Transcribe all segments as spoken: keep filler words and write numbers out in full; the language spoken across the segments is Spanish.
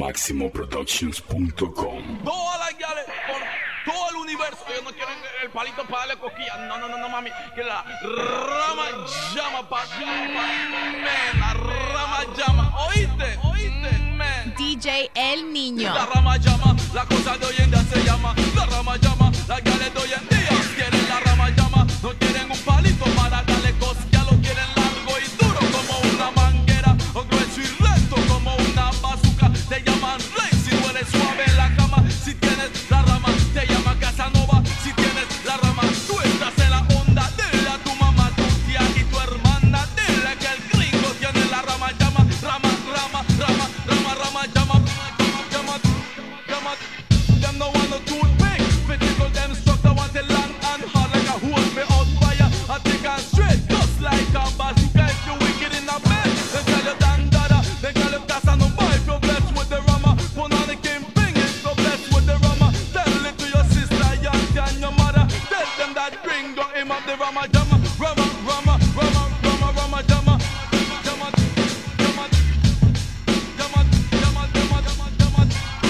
máximo productions punto com. Todas las guiales por todo el universo. Ellos no quieren el palito para darle cosquillas. No, no, no, no, mami. Que la rama llama pa' men. La rama llama. ¿Oíste? ¿Oíste? Men. D J El Niño. La rama llama. La cosa de hoy en día se llama. La rama llama. Las guiales de hoy en día quieren la rama llama. No quieren un palito para darle cosquillas. Lo quieren largo y duro como una manguera. O grueso y recto como una bazooka. Te llaman rey si tú eres suave en la cama. Si tienes la rama, te llaman Casanova. Si tienes la rama, tú estás en la onda. Dile a tu mamá, tu tía y tu hermana. Dile que el gringo tiene la rama llama. Rama, rama, rama, rama, rama llama. Llama, llama. Them no want no toothpick. Physical them structure want it long and hard like a hose me out fire. I think I'm straight, just like a bazooka. If you wicked in the bed, then tell you dandada. Then call you Casanova if you're blessed with the rama. Put on the kingpin if you're blessed with the rama. Tell it to your sister, your auntie and your mother. Tell them that gringo him up the rama jama. Rama, rama, rama, rama, rama jama. Jama, jama, jama, jama, jama, jama, jama.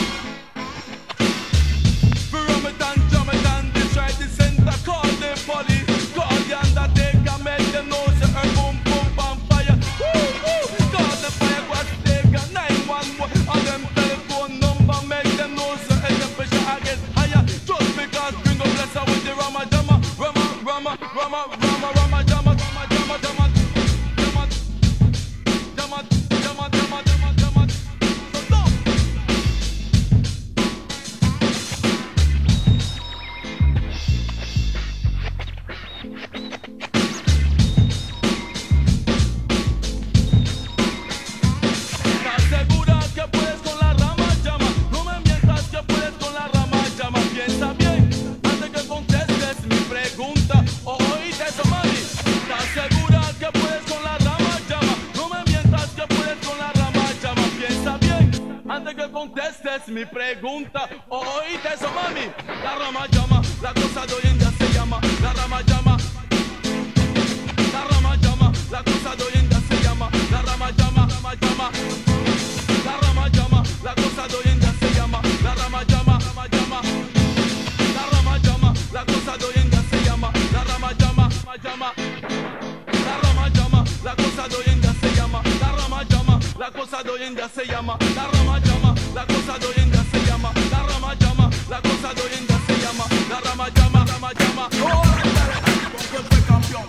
Rum it and jam it and they try to center. Call the police, call the undertaker. Make them know say her boom boom bam fire. Woo woo. Call the fire was taker nine one one. On them telephone number make them know say hey, the pressure I get higher. Just because gringo bless her with the rama jama. Rama rama rama rama rama jama jama jama jama jama jama jama jama jama jama. So don't. ¿Estás segura que puedes con la rama llama? No me mientas que puedes con la rama llama. Piensa bien antes que contestes mi pregunta. ¿O oíste eso, mami? ¿Estás segura que puedes con la rama llama? No me mientas que puedes con la rama llama. Piensa bien antes que contestes mi pregunta. ¿O oíste eso, mami? La rama llama, la cosa de hoy en día se llama. La rama llama. La rama llama, la cosa de hoy en día se llama. La rama llama, rama llama. La rama llama, la cosa de hoy en día se llama. La rama llama, rama llama. La rama llama, la cosa de hoy en día se llama. La rama llama, rama llama. La rama llama, la cosa de hoy en día se llama. La rama llama, la cosa de hoy en día se llama. La rama llama, la cosa de hoy en día se llama. La rama llama, la cosa de hoy en día se llama. La rama llama, rama llama. Campeón.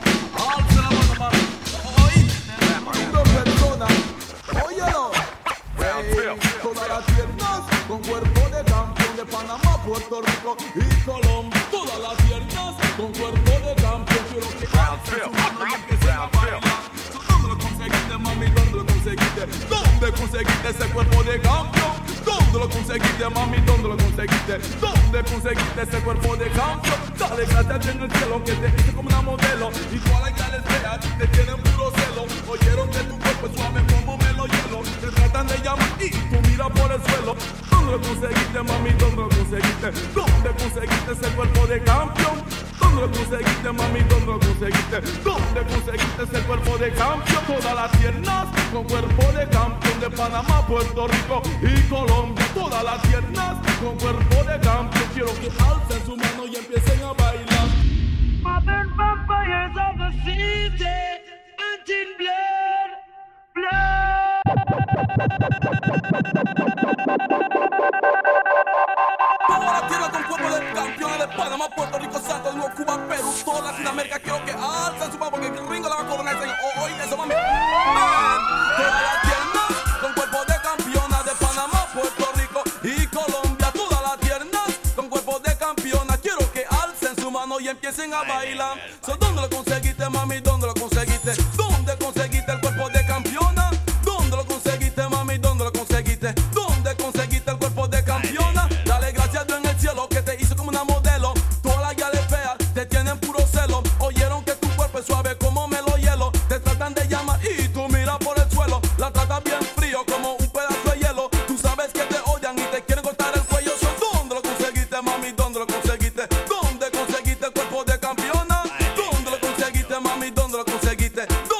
Óyelo, hey, todas las piernas con cuerpo de campeón de Panamá, Puerto Rico y Colombia. Todas las piernas con cuerpo de campeón. Quiero que alce su mano y empiecen a bailar. ¿Dónde lo conseguiste, mami? ¿Dónde lo conseguiste? ¿Dónde conseguiste ese cuerpo de campeón? ¿Dónde lo conseguiste, mami? ¿Dónde lo conseguiste? ¿Dónde conseguiste ese cuerpo de campeón? Dale gracias en el cielo que te hice como una modelo. Y todas las gales feas te tienen puro celo. Oyeron que tu cuerpo es suave como melo hielo. Te tratan de llamar y tú miras por el suelo. ¿Dónde lo conseguiste, mami? ¿Dónde lo conseguiste? ¿Dónde conseguiste ese cuerpo de campeón? ¿Dónde lo conseguiste, mami? ¿Dónde lo conseguiste? ¿Dónde conseguiste ese cuerpo de campeón? Todas las piernas con cuerpo de campeón de Panamá, Puerto Rico y Colombia. Todas las piernas con cuerpo de campeón. Quiero que alcen su mano y empiecen a bailar. Modern vampires of the city, until blood, blood. Toda la tierra con cuerpo de campeones de Panamá, Puerto Rico, Santo Domingo, Cuba, Perú, toda Latinoamérica. Quiero que alcen su mano porque el gringo la va a coronar, señor. O oíste eso, mami. Man. Todas las piernas con cuerpo de campeona de Panamá, Puerto Rico y Colombia. Todas las piernas con cuerpo de campeona. Quiero que alcen su mano y empiecen a bailar. So, ¿dónde lo conseguiste, mami? ¿Dónde lo conseguiste? ¿Dónde conseguiste el cuerpo de campeona? ¿Dónde lo conseguiste, mami? ¿Dónde lo conseguiste? ¿Dónde conseguiste el cuerpo de campeona? Dale gracias a Dios en el cielo que te hizo como una modelo. Todas las guiales feas te tienen puro celo. Oyeron que tu cuerpo es suave como melo hielo. Te tratan de llamar y tú miras por el suelo. La tratas bien frío como un pedazo de hielo. Tú sabes que te odian y te quieren cortar el cuello. So, ¿dónde lo conseguiste, mami? ¿Dónde lo conseguiste? ¿Dónde conseguiste el cuerpo de campeona? ¿Dónde lo conseguiste, mami? ¿Dónde lo conseguiste?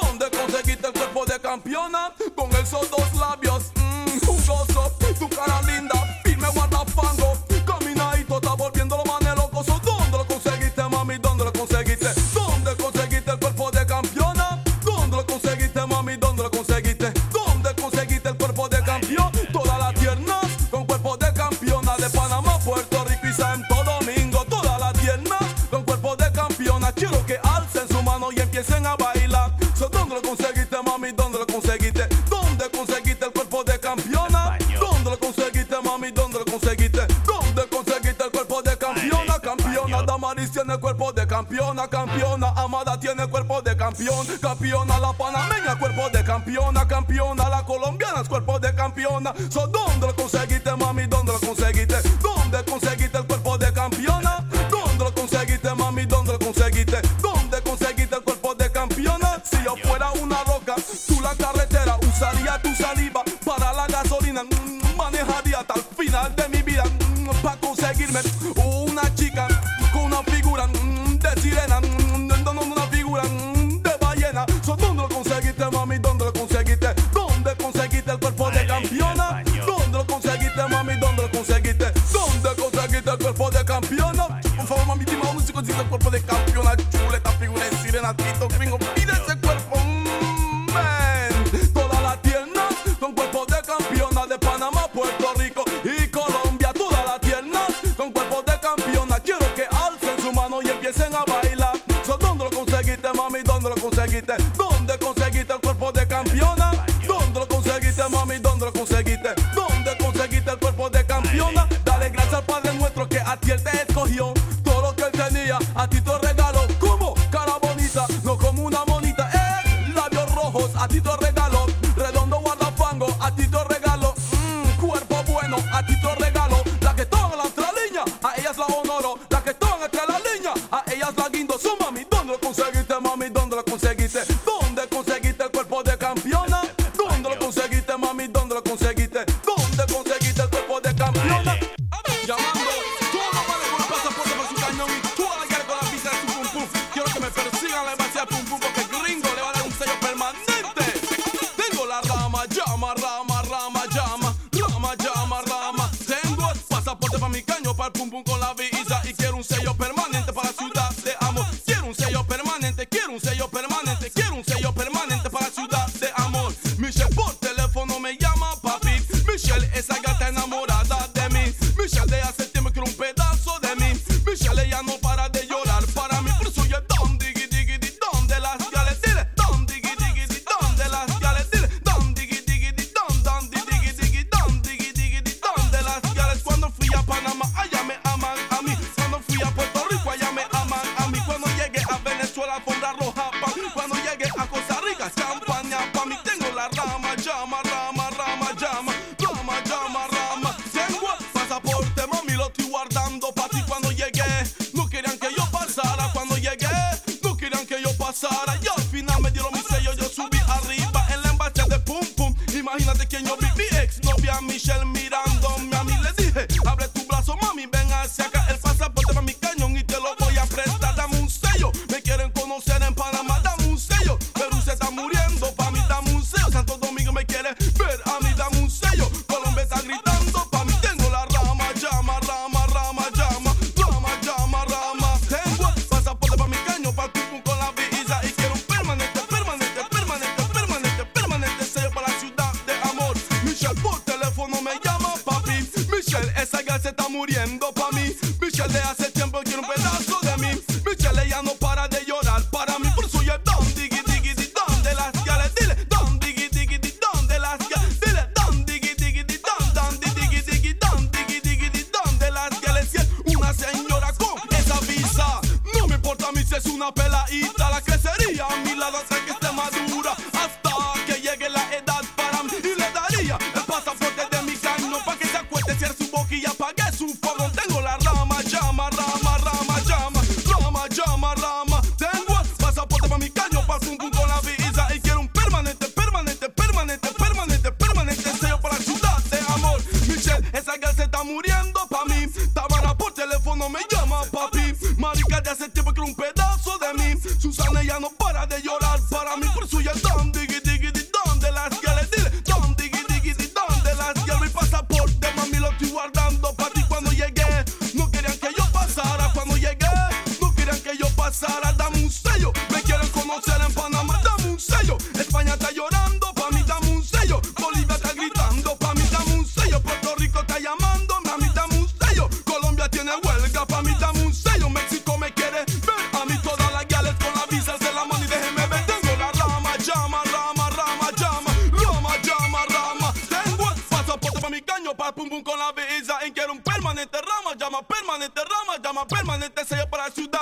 Damaris tiene cuerpo de campeona, campeona. Amada tiene cuerpo de campeón, campeona. La panameña cuerpo de campeona, campeona. La colombiana es cuerpo de campeona. So, ¿dónde lo conseguiste, mami? ¿Dónde lo conseguiste? ¿Dónde conseguiste el cuerpo de campeona? ¿Dónde lo conseguiste, mami? ¿Dónde lo conseguiste? ¿Dónde conseguiste el cuerpo de campeona? Si yo fuera una roca, tú la carretera, usaría tu saliva para la gasolina. Mm, manejaría hasta el final de mi vida mm, para conseguirme una chica con una figura mm, de sirena, mm, no, no, una figura mm, de ballena. So, ¿dónde lo conseguiste, mami? ¿Dónde lo conseguiste? ¿Dónde conseguiste el cuerpo de campeona? ¿Dónde lo conseguiste, mami? ¿Dónde lo conseguiste? ¿Dónde conseguiste el cuerpo de campeona? Por favor, mami, dime dónde se consigue el cuerpo de campeona. Chuleta, figura de sirena, tito, gringo, pide ese cuerpo. Mm, man. Todas las tiernas con cuerpos de campeona de Panamá, Puerto Rico y Colombia. Todas las tiernas con cuerpos de campeona. Quiero que alcen su mano y empiecen a bailar. So, ¿dónde lo conseguiste, mami? ¿Dónde lo conseguiste? ¿Dónde conseguiste el cuerpo de campeona? ¿Dónde lo conseguiste, mami? ¿Dónde lo conseguiste? ¿Dónde conseguiste el cuerpo de campeona? Dale gracias al Padre nuestro que a ti él te escogió. Todo lo que él tenía a ti te regaló. ¿Cómo? Cara bonita, no como una monita. Eh, labios rojos, a ti te regaló. Redondo guardafango, a ti te regaló. Mm, cuerpo bueno, a ti te regaló. La que están en la otra línea, a ellas la honoro. La que están entre la línea, a ellas la guindo. So, mami, ¿dónde lo conseguiste, mami? ¿Dónde lo conseguiste? ¿Dónde conseguiste el cuerpo de campeona? ¿Dónde lo conseguiste, mami? ¿Dónde lo conseguiste? ¿Dónde conseguiste el cuerpo de campeona? Llamando todos los males con el pasaporte por su cañón y todas las guerras con la visa de su pum pum. Quiero que me persigan, le vacía pum pum porque el gringo le va a dar un sello permanente. Tengo la rama, llama, rama, rama, llama, rama, llama, rama. Tengo el pasaporte para mi caño, para el pum pum con la visa y quiero un sello permanente para la ciudad de amor. Quiero un sello permanente, quiero un sello permanente, quiero un sello permanente para la ciudad de amor. Michelle por teléfono me llama, papi. Michelle, esa gata enamorada de mí. Michelle de hace tiempo quiere un pedazo de mí. Michelle ella no para de llorar para mí. Por eso yo don diggy diggy di don de las gales, dile don diggy diggy di don de las gales, dile don diggy diggy di don don diggy diggy don diggy diggy di don de las gales. Cuando fui a Panamá allá me aman a mí. Cuando fui a Puerto Rico allá me aman a mí. Cuando llegué a Venezuela alfombra roja pa' mí. Cuando llegué a Costa Rica champaña pa' mí. Tengo la rama, llama, rama, rama, llama, rama, llama, rama. Tengo el pasaporte, mami, lo estoy guardando pa' ti. Cuando llegué, no querían que yo pasara. Cuando llegué, no querían que yo pasara. Y al final me dieron mi sello, yo subí arriba en la embajada de pum pum. Imagínate quién yo vi, mi ex novia Michelle mirándome a mí. Le dije, abre tu brazo, mami, ven hacia acá. El pasaporte para mi cañón y te lo voy a prestar. Dame un sello, me quieren conocer en Panamá. Dame un sello, Perú se está muriendo pa' mí. Dame un sello, Santo Domingo me quiere ver a mí. Dame un sello, Colombia está gritando pa' mí. Tengo la rama, llama, rama, rama, llama, rama, llama, rama. Tengo el pasaporte para mi caño, para tu pum con la visa y quiero un permanente, permanente, permanente, permanente, permanente sello para la ciudad de amor. Michelle por teléfono me llama, papi. Michelle, esa gal se está muriendo pa' mí. Michelle de hace tiempo quiere un pedazo de mí. Michelle ella no para de llorar para mí. Por eso yo don diggy diggy di don de las gales, dile don diggy diggy di don de las gales, dile don diggy diggy di don don diggy diggy don diggy diggy di don de las gales. Si es una señora con esa visa, no me importa a mí si es una peladita. La crecería a mi lado hasta que esté madura, hasta que llegue la edad para mí. Y le daría el pasaporte de mi caño pa' que se acueste, cierre su boca y apague su fogón. Tengo la rama, llama, rama, rama, llama, rama, llama, rama. Tengo el pasaporte para mi caño, pa' pum pum con la visa y quiero un permanente, permanente, permanente, permanente, permanente sello para la ciudad de amor. Michelle, esa girl se está muriendo pa' mí. Tabara por teléfono me llama, papi. Marica de hace tiempo quiere un pedazo de mí. Susana ya no para de llorar para mí. Por eso ya don diggy diggy di don de las gales, dile don diggy diggy di don de las gales. Mi pasaporte, mami, lo estoy guardando pa' ti. Cuando llegué, no querían que yo pasara. Cuando llegué, no querían que yo pasara. Dame un sello, me quieren conocer en Panamá. Dame un sello, España está llorando pa' mí. Dame un sello, Bolivia está gritando pa' mí. Dame un sello, Puerto Rico está llamando, mami. Dame un sello, Colombia tiene huelga pa' mí. Dame un sello, México me quiere ver a mí. Todas las gales con la visa de la mano y déjeme ver. Tengo la rama, llama, rama, rama, llama, rama, llama, rama. Tengo el pasaporte para mi caño, para pum pum con la visa y quiero un permanente, rama, llama, permanente, rama, llama, permanente sello para la ciudad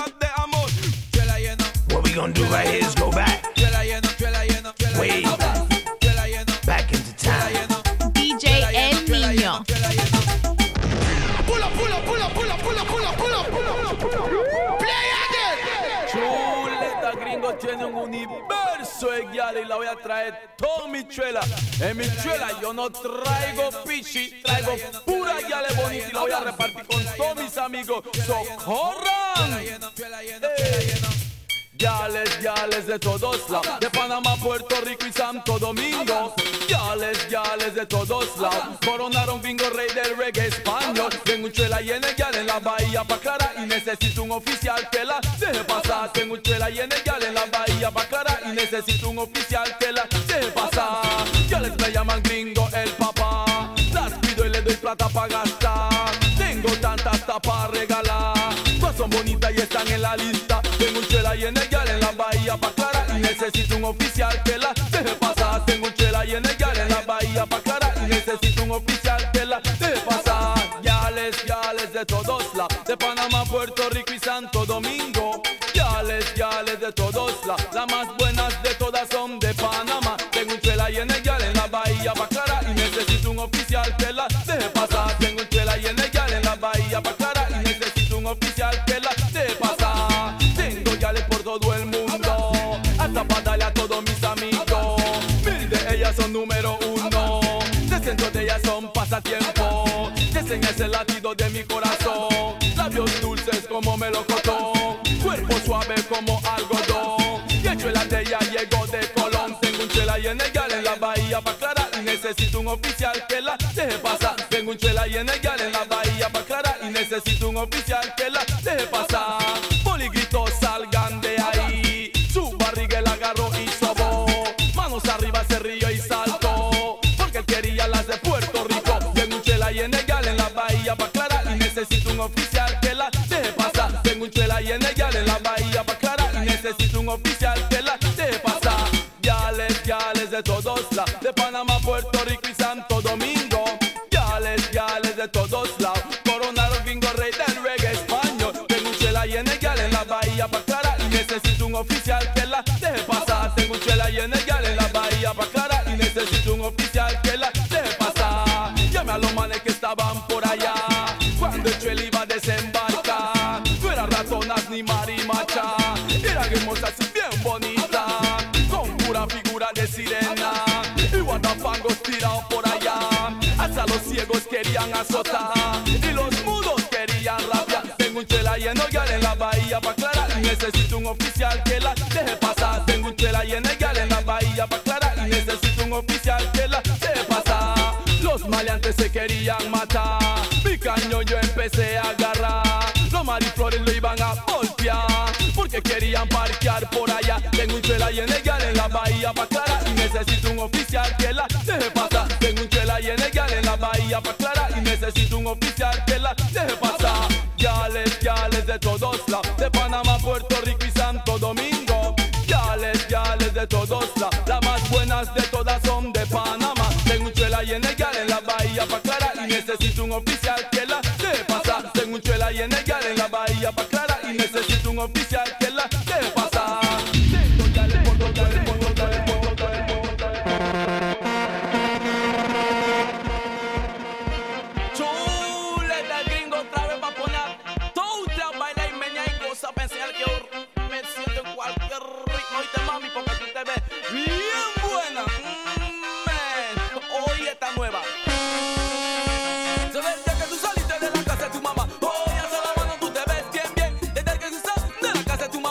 we gonna do right here is go back. Way back. Back into time. D J El Niño. Pull up, pull up, pull up, pull up, pull up, pull up, pull up, pull up, pull up. Play again. Chuleta Gringo tiene un universo de guial y la voy a traer toda mi chuela. En mi chuela yo no traigo pichi, traigo pura guiale bonita y la voy a repartir con todos mis amigos. ¡Socorran! Hey. Yales, yales de todos lados, de Panamá, Puerto Rico y Santo Domingo. Yales, yales de todos lados, coronaron Gringo, rey del reggae español. Tengo un chuela y en el yal en la bahía pa' Clara y necesito un oficial que la deje pasar. Tengo un chuela y en el yal en la bahía pa' Clara y necesito un oficial que la deje pasar. Yales me llaman Gringo el papá, las pido y le doy plata pa' gastar. Tengo tantas tapas regalar, todas son bonitas y están en la lista. Tengo un chela y en el yal en la bahía pa' Clara y necesito un oficial que la deje pasar. Tengo un chela y en el yal en la bahía pa' Clara y necesito un oficial que la deje pasar. Yales, yales de todos lados, de Panamá, Puerto Rico y Santo Domingo. Yales, yales de todos lados, las más buenas de todas son de Panamá. Tengo un chela y en el yal en la bahía pa' Clara y necesito un oficial que la deje pasar. Tengo un chela y en el yal en la bahía pa' Clara y necesito un oficial que la deje pasar. Tengo yales por todo el mundo, hasta para darle a todos mis amigos. Mil de ellas son número uno, cientos de ellas son pasatiempo. Enseña ese latido de mi corazón, labios dulces como melocotón, cuerpo suave como algodón. Y el chuela de ella llegó de Colón. Tengo un chela y en el yal en la bahía pa' Clara y necesito un oficial que la deje pasar. Tengo un chela y en el yal en la bahía pa' Clara y necesito un oficial que la deje pasar. Poligritos salgan de ahí, su barriga el agarró y sobó. Manos arriba se río y saltó, porque él quería las de Puerto Rico. Tengo un chela y en el yal en la bahía pa' Clara y necesito un oficial que la deje pasar. Tengo un chela y en el yal en la bahía pa' Clara y necesito un oficial que la deje pasar. Yales, yales de todos lados, de Panamá, Puerto Rico y Santo Domingo. Yales, yales de todos lados, coronaron Gringo, rey del reggae español. Tengo un chela y en el yal en la bahía pa' Clara y necesito un oficial que la deje pasar. Tengo un chela y en el yal en la bahía pa' Clara y necesito un oficial que la deje pasar. Llame a los manes que estaban por allá cuando el chuela iba a desembarcar. No eran ratonas ni marimacha, eran hermosas y bien bonitas, con pura figura de sirena y guardafangos tirados por allá. Hasta los ciegos querían azotar y los mudos querían rabiar. Tengo un chela y en el yal en la bahía pa' Clara y necesito un oficial que la deje pasar. Tengo un chela y en el yal en la bahía pa' Clara y necesito un oficial que la deje pasar. Los maleantes se querían matar, mi caño yo empecé a agarrar. Los mariflores lo iban a golpear, porque querían parquear por allá. Tengo un chela y en el yal en la bahía pa' Clara y necesito un oficial que la deje pasar. Tengo un chela y en el yal en la bahía pa' Clara y necesito un oficial que la deje pasar. Yales, yales de todos lados, de Panamá, Puerto Rico y Santo Domingo. Yales, yales de todos lados, las más buenas de todas son de Panamá. Tengo un chela y en el yal en la bahía pa' Clara y necesito un oficial que la deje pasar. Tengo un chela y en el yal en la bahía pa' Clara y necesito un oficial que la deje pasar. Tengo yales por todo el mundo, todo el mundo, todo el mundo, todo el mundo. Chuleta Gringo otra vez pa' poner todo a bailar y meña y goza pa' enseñar que yo me siento en cualquier ritmo. Y te mami porque tú te ves bien buena. Mm, man. Hoy está nueva. Desde que tú saliste de la casa de tu mamá, hoy hace la mano tú te ves bien, bien. Desde que tú sales de la casa de tu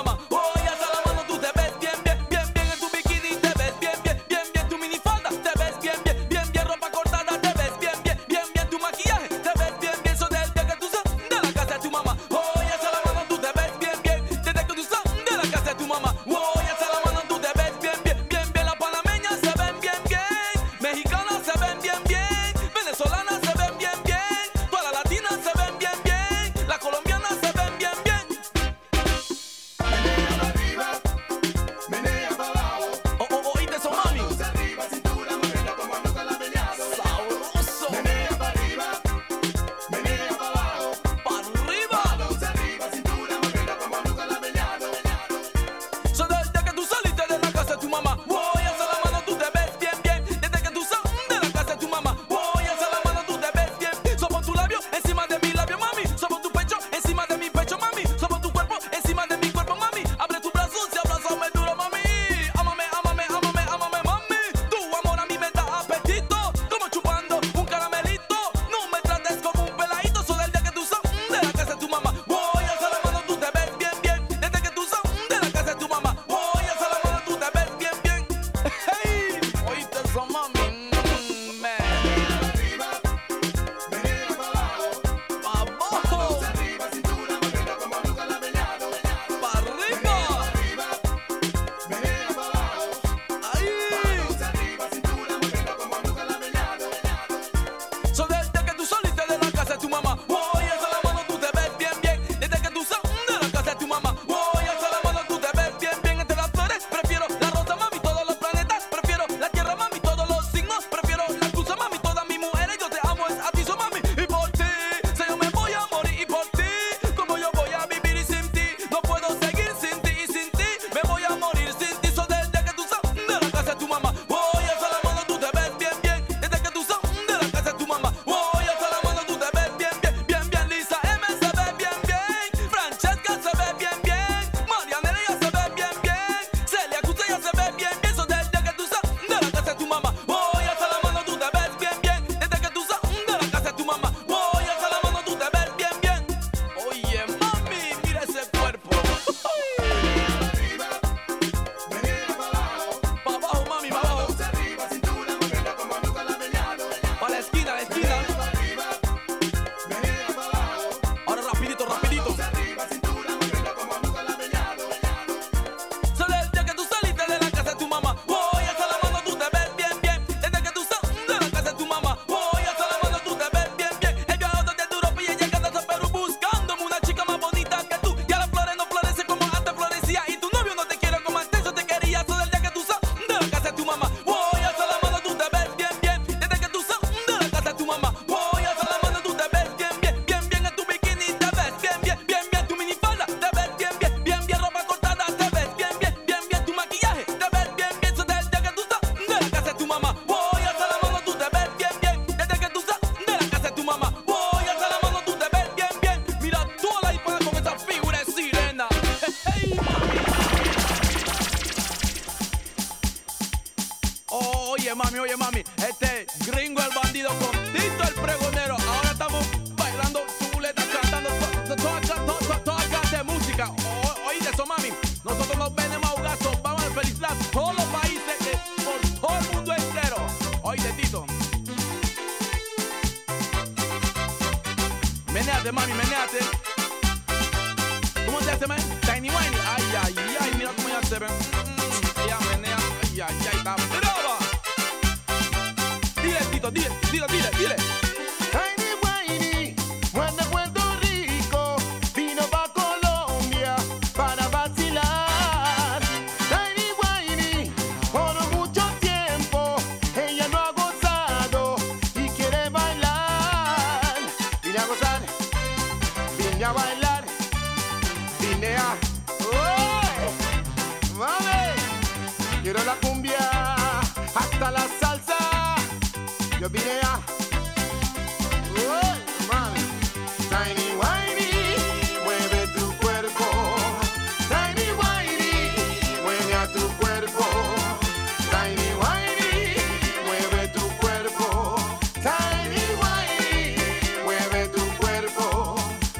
menéate, mami, menéate. ¿Cómo se hace, man? Tiny Whiny. Ay, ay, ay, mira cómo ella se ve. Mm, ella menea. Ay, ay, ay, está brava. Dile, Tito, dile, dile, dile, dile. Tiny Whiny, Juan de Puerto Rico, vino pa' Colombia para vacilar. Tiny Whiny, por mucho tiempo, ella no ha gozado y quiere bailar. Vine a gozar, vine a bailar, vine a... ¡Oh! ¡Mami! Quiero la cumbia, hasta la salsa. Yo vine a... ¡Oh! Mami. Tiny Whiny, mueve tu cuerpo. Tiny Whiny, mueve a tu cuerpo. Tiny Whiny, mueve tu cuerpo. Tiny Whiny, mueve tu cuerpo.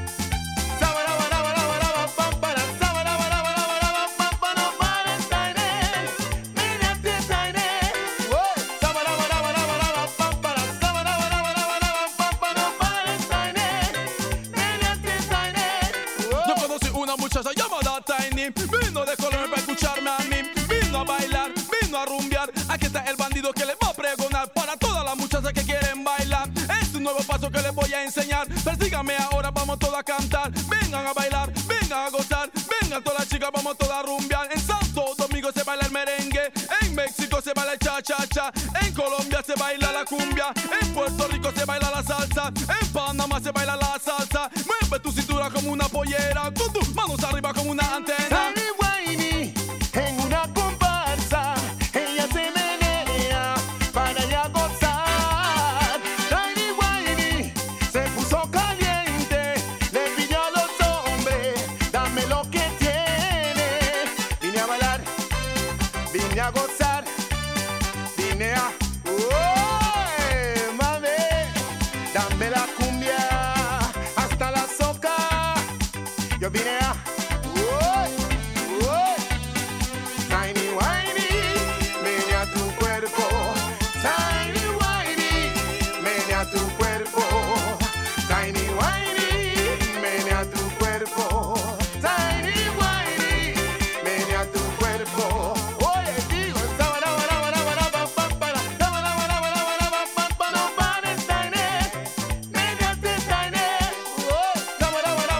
Yo conocí una muchacha llamada Tiny. Vino de Colombia para escucharme a mí. Vino a bailar, vino a rumbear. Aquí está el bandido que les va a pregonar para todas las muchachas que quieren bailar. Es un nuevo paso que les voy a enseñar. Persíganme ahora, vamos todas a cantar. Vengan a bailar, vengan a gozar. Vengan todas las chicas, vamos todas a rumbear. En Santo Domingo se baila el merengue. En México se baila el cha-cha-cha. En Colombia se baila la cumbia. En Puerto Rico se baila la salsa. En Panamá se baila la salsa. Mueve tu cintura como una pollera. Con tus manos arriba como una antena. Tiny Whiny, en una comparsa, ella se menea para ya gozar. Tiny Whiny se puso caliente, le pidió a los hombres, dame lo que tienes. Vine a bailar, vine a gozar, vine a... ¡Uy, mami! Dame la cumbia hasta la soca. Yo vine a... ¡Uy! ¡Uy! Tiny Whiny, menea tu cuerpo. Tiny Whiny, menea tu cuerpo. Tiny Whiny, menea tu cuerpo. Tiny Whiny, menea tu cuerpo. Oye, digo, no pares, Tiny. Meneate, Tiny. Oh, no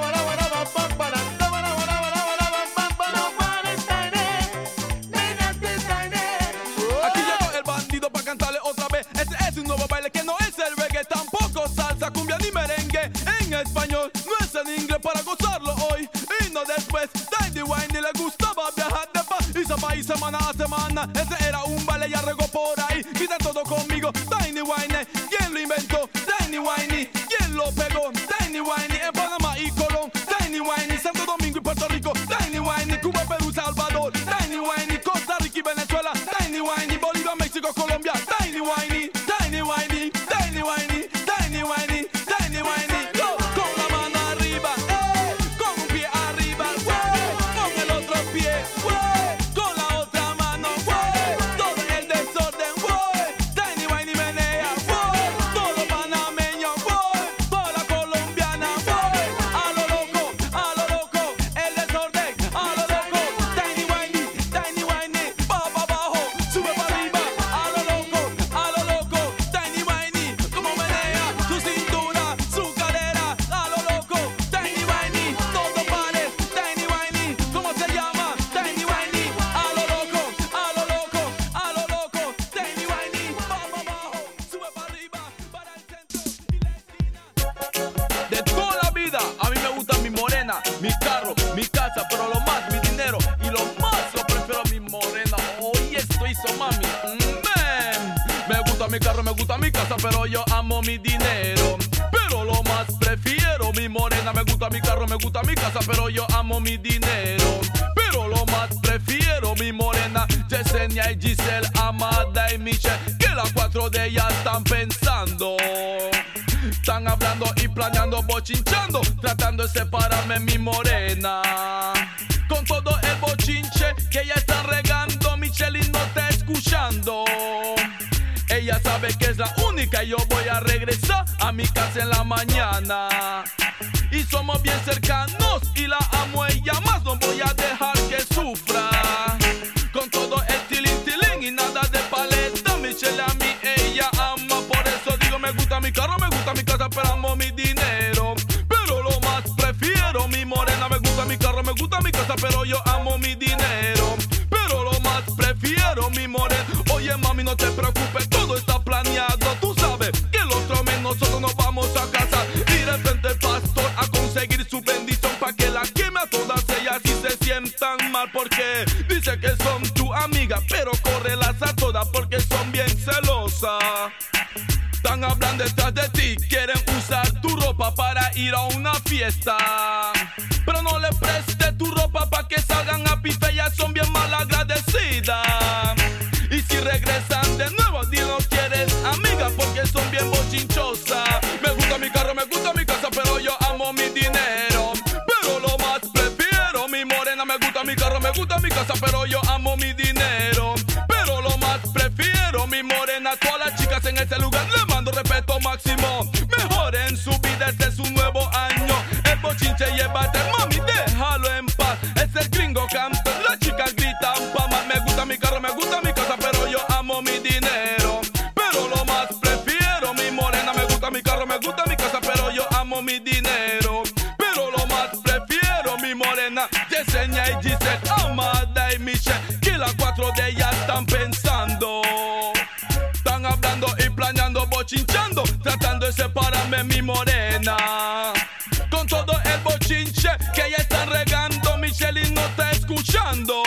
pares, Tiny. Meneate, Tiny. Oh. Aquí llegó el bandido para cantarle otra vez. Este es un nuevo baile que no es el reggae, tampoco salsa, cumbia ni merengue. En español, no es en inglés para gozarlo hoy y no después. Tiny Whiny le gustaba viajar de país a país, semana a semana. Este era un baile y arregó por ahí. Gritan todo conmigo, Tiny Whiny. ¿Quién lo inventó? Tiny Whiny. ¿Quién lo pegó? Tiny Whiny. En Panamá y Colón, Tiny Whiny. Santo Domingo y Puerto Rico, Tiny Whiny. Cuba, Perú, Salvador, Tiny Whiny. Costa Rica y Venezuela, Tiny Whiny. Bolivia, México, Colombia, Tiny Whiny. Tiny Whiny, Tiny Whiny, Tiny Whiny, Tiny Whiny. Go, con la mano arriba, eh, con un pie arriba, eh, con el otro pie, eh, con la otra mano, eh, todo en el desorden, eh. Tiny Whiny menea, eh, todo panameño, eh, toda la colombiana, eh, a lo loco, a lo loco, el desorden, a lo loco. Tiny Whiny, Tiny Whiny, va pa' abajo, sube pa' arriba, a lo loco, a lo loco. Tiny Whiny, como menea su cintura, su cadera, a lo loco. Tiny Whiny, todo pare. Tiny Whiny, ¿cómo se llama? Tiny Whiny, a lo loco, a lo loco, a lo loco. Tiny Whiny, va pa' abajo, sube pa' arriba, para el centro y la esquina. De toda la vida, a mí me gusta mi morena, mi carro, mi casa, pero lo más, mi dinero. Y lo más lo prefiero a mi morena. Hoy esto hizo mami. Mm, man. Me gusta mi carro, me gusta mi casa, pero yo amo mi dinero. Pero lo más prefiero mi morena. Me gusta mi carro, me gusta mi casa, pero yo amo mi dinero. Pero lo más prefiero mi morena. Yesenia y Giselle, Amada y Michelle, que las cuatro de ellas están pensando. Están hablando y planeando, bochinchando, tratando de separarme mi morena. Con todo el bochinche que ella está regando, Michelle no está escuchando. Ella sabe que es la única y yo voy a regresar a mi casa en la mañana. somos bien cercanos y la amo ella más, no voy a dejar que sufra. Con todo el tilín tilín y nada de paleta, Michelle a mí ella ama, por eso digo me gusta mi carro, me gusta mi casa, pero amo mi dinero. Pero lo más prefiero mi morena, me gusta mi carro, me gusta mi casa, pero yo amo mi dinero. Pero lo más prefiero mi morena. Oye mami, no te preocupes, todo está planeado. Tú sabes que el otro mes nosotros nos vamos a casar. Y de frente el pastor a conseguir su bendición pa' que la queme a todas ellas y se sientan mal. Porque dice que son tu amiga, pero córrelas a todas porque son bien celosas. Están hablando detrás de ti, quieren usar tu ropa para ir a una fiesta. Pero no le prestes tu ropa pa' que salgan a pife, ellas son bien malagradecidas. Y si regresan de nuevo, di no quieres amiga porque son bien bochinchosas. Me gusta mi carro, me gusta mi casa, pero yo amo mi dinero. Pero lo más prefiero mi morena, me gusta mi carro, me gusta mi casa, pero yo amo mi dinero. Pero lo más prefiero mi morena, todas las chicas en este lugar le mando respeto máximo. Mejoren su vida, este es un nuevo año. El bochinche y el bate, mami, déjalo en paz. Es el gringo campeón, las chicas gritan pa' más. Me gusta mi carro, me gusta mi casa, pero yo amo mi dinero. Pero lo más prefiero mi morena, me gusta mi carro, me gusta mi casa, pero yo amo mi dinero. Pero lo más prefiero mi morena, Yesenia y Giselle, Amada y Michelle, que las cuatro de ellas están pensando. Están hablando y planeando, bochinchando, tratando de separarme mi morena. Con todo el bochinche que ella están regando, Michelle no está escuchando.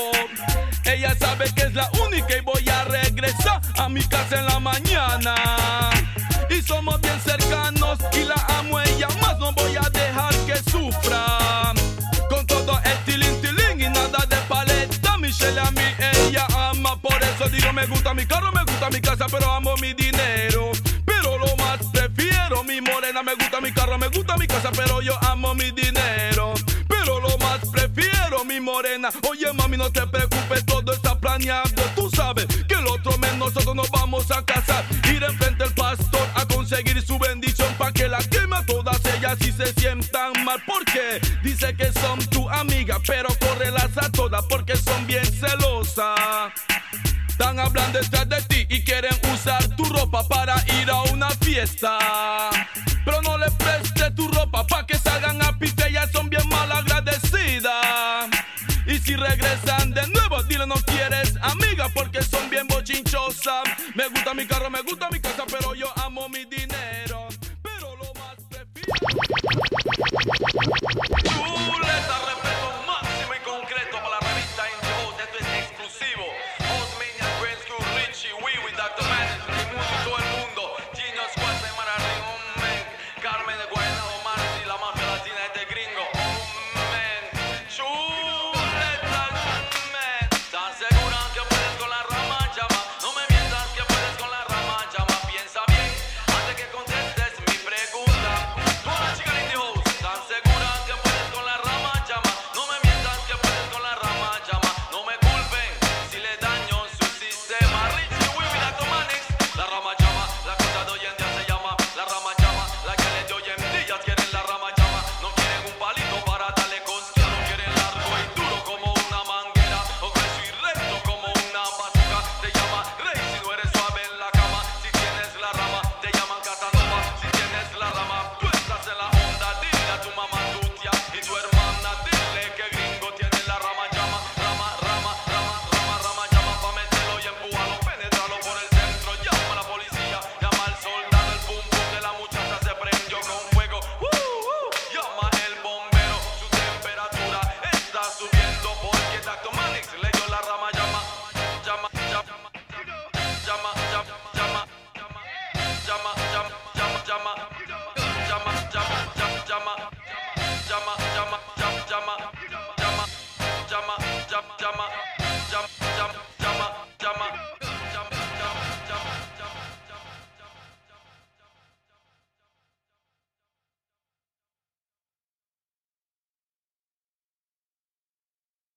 Ella sabe que es la única y voy a regresar a mi casa en la mañana. Y somos bien cercanos y la amo ella más, no voy a dejar que sufra. Con todo el tilín tilín y nada de paleta, Michelle a mí ella ama, por eso digo me gusta mi carro, me gusta mi casa, pero amo mi dinero. Pero lo más prefiero mi morena, me gusta mi carro, me gusta mi casa, pero yo amo mi dinero. Pero lo más prefiero mi morena. Oye mami, no te preocupes, todo está planeado. Tú sabes que el otro mes nosotros nos vamos a casar. Ir enfrente el pastor a conseguir su bendición pa' que la queme a todas ellas y se sientan mal. Porque dice que son tu amiga, pero córrelas a todas porque son bien celosas. Están hablando detrás de ti y quieren usar tu ropa para ir a una fiesta. Pero no le prestes tu ropa pa' que salgan a pife, ellas son bien malagradecidas. Y si regresan de nuevo, dile no quieres amiga porque son bien bochinchosas. Me gusta mi carro, me gusta